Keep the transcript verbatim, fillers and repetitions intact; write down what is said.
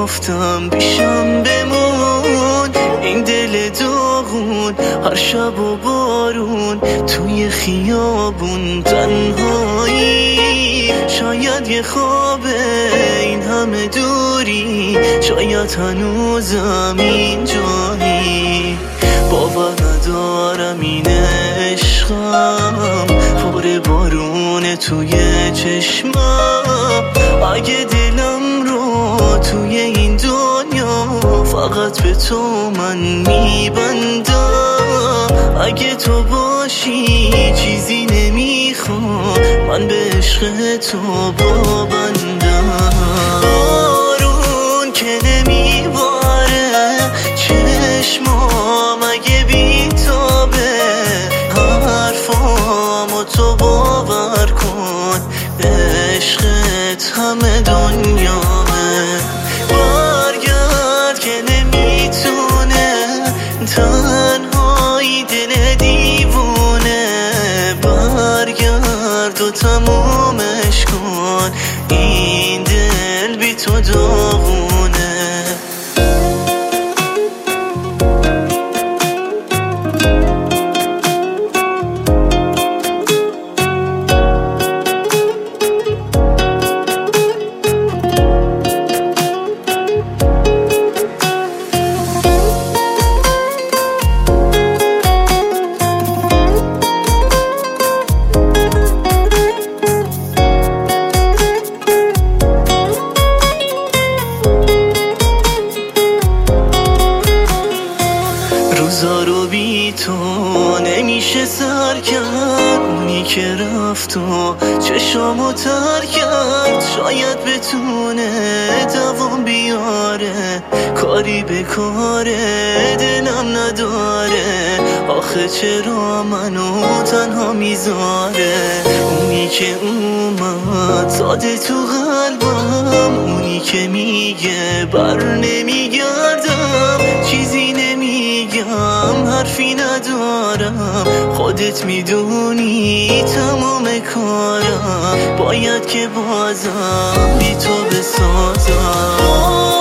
گفتم پیشم بمون، این دل داغون هر شب و بارون توی خیابون تنهایی. شاید یه خوابه این همه دوری، شاید هنوزم اینجایی. باور ندارم این عشقم پر بارونه توی چشمم. اگه دلم رو توی این دنیا فقط به تو من میبندم، اگه تو باشی چیزی نمیخوام، من به عشق تو پابندم. بارون که نمیباره چشمام اگه بیتابه، حرفامو تو باور کن، عشقت همه دنیامه. برگرد که نمیتونه تنهایی دل دیوونه، برگرد و تمومش کن، این دل بی تو داغونه. روزا رو بی تو نمیشه سر کرد، اونی که رفت و چشامو تر کرد. شاید بتونه دوام بیاره، کاری به کاره دلم نداره. آخه چرا منو تنها میذاره؟ اونی که اومد ساده تو قلبم، اونی که میگه بر نمیگردم، چیزی نمیگم حرفی ندارم، خودت میدونی تمام کارم باید که بازم بی تو بسازم.